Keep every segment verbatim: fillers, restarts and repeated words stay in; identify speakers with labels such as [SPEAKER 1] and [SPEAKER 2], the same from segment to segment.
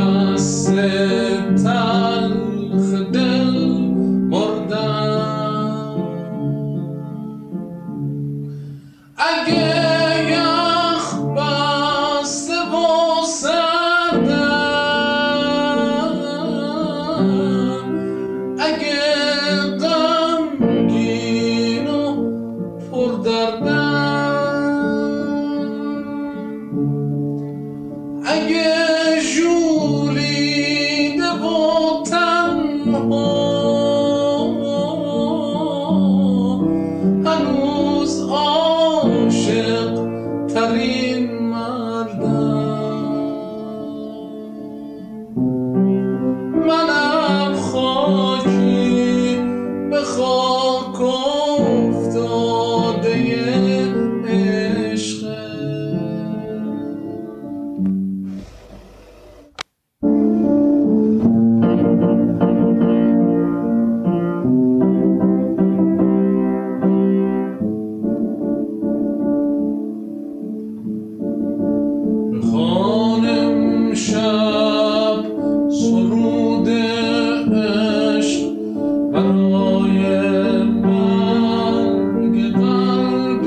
[SPEAKER 1] فصل تلخ دل مردم. اگه یخ بسته و سردم، اگه غمگین و پردردم، اگه ژولیده و تنها هنوز عاشق ترین مردم، منم خاکی به خاک افتاده عشق. خانم شب سرود عشق برای مرگ قلب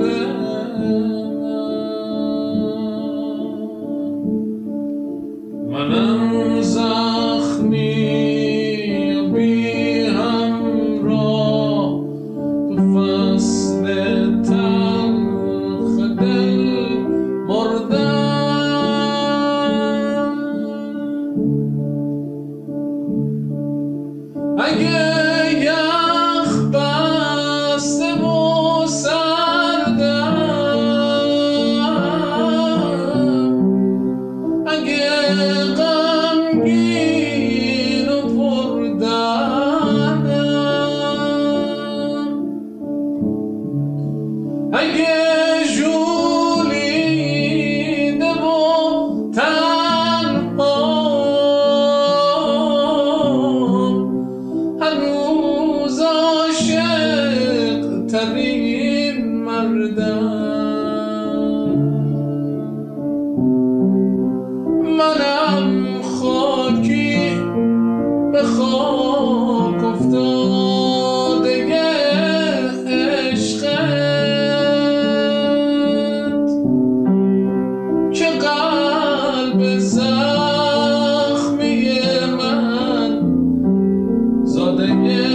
[SPEAKER 1] من. منم زخمی و بی همراه تو فصل تلخ دل مردم. اگه یخ بسته و سردم، اگه غمگین و پردردم، اگه ژولیده و تنها هنوز عاشق ترین مردم، منم خاکی به خاک افتاده عشقت که قلب زخمی من زاده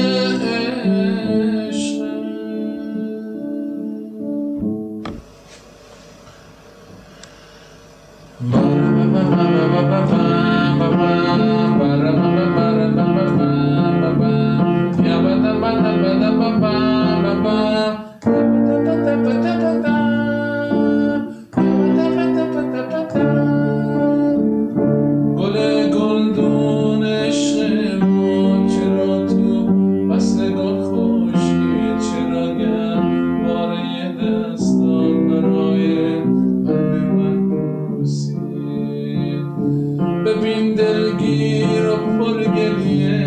[SPEAKER 1] عشقت. گل گلدون عشق ما چرا تو فصل گل خشکی، چرا گهواره دستان برای قلب من بوسید. ببین دلگیر و پرگریه